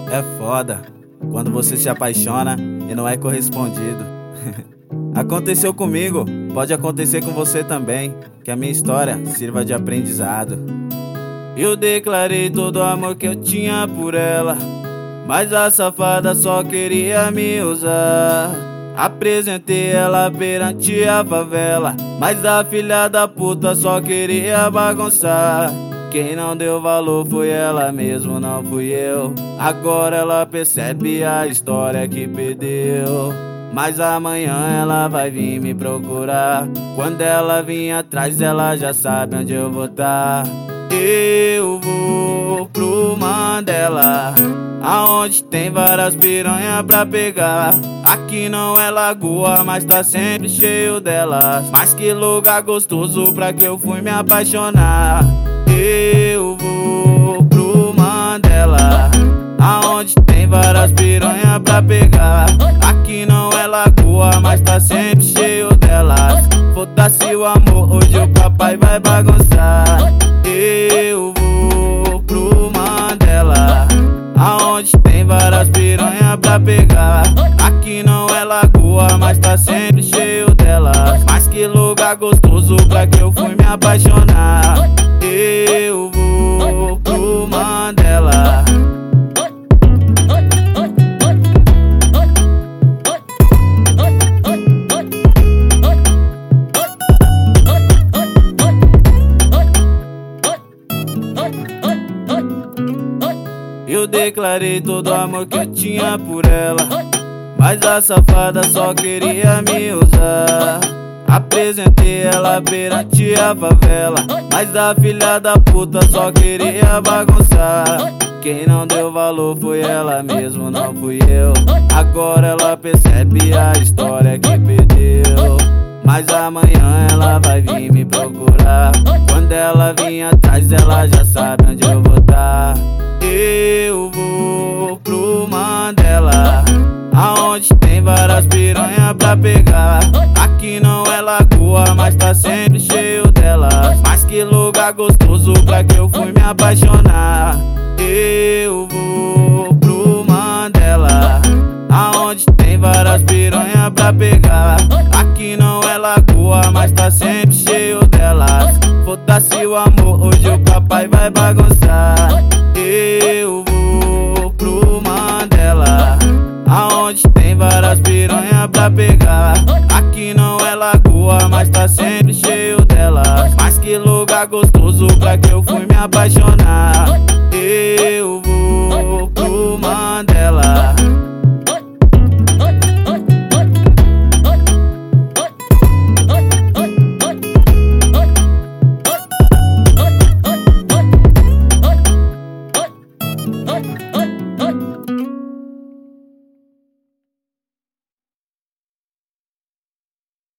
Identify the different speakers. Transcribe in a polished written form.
Speaker 1: É foda quando você se apaixona e não é correspondido. Aconteceu comigo, pode acontecer com você também. Que a minha história sirva de aprendizado. Eu declarei todo o amor que eu tinha por ela, mas a safada só queria me usar. Apresentei ela perante a favela, mas a filha da puta só queria bagunçar. Quem não deu valor foi ela mesmo, não fui eu. Agora ela percebe a história que perdeu, mas amanhã ela vai vir me procurar. Quando ela vir atrás, ela já sabe onde eu vou tá. Eu vou pro Mandela, aonde tem várias piranhas pra pegar. Aqui não é lagoa, mas tá sempre cheio delas. Mas que lugar gostoso pra que eu fui me apaixonar. Eu vou pro Mandela, aonde tem várias piranhas pra pegar. Aqui não é lagoa, mas tá sempre cheio delas. Foda-se o amor, hoje o papai vai bagunçar. Eu vou pro Mandela, aonde tem várias piranhas pra pegar. Aqui não é lagoa, mas tá sempre cheio delas. Mas que lugar gostoso pra que eu fui me apaixonar. Eu vou pro Mandela. Eu declarei todo o amor que eu tinha por ela, mas a safada só queria me usar. Apresentei ela perante a favela, mas a filha da puta só queria bagunçar. Quem não deu valor foi ela mesmo, não fui eu. Agora ela percebe a história que perdeu, mas amanhã ela vai vir me procurar. Quando ela vir atrás, ela já sabe onde eu vou tá. Eu vou pro Mandela, aonde tem várias piranhas pra pegar. Aqui não é lagoa, mas tá sempre cheio delas. Mas que lugar gostoso pra que eu fui me apaixonar. Eu vou pro Mandela, aonde tem várias piranhas pra pegar. Aqui não é lagoa, mas tá sempre cheio delas. Foda-se o amor, hoje o papai vai bagunçar. Eu vou pro Mandela, aonde tem várias piranhas pra pegar. Aqui não é lagoa, mas tá sempre cheio delas. Mas que lugar gostoso pra que eu fui me apaixonar. Eu vou pro Mandela.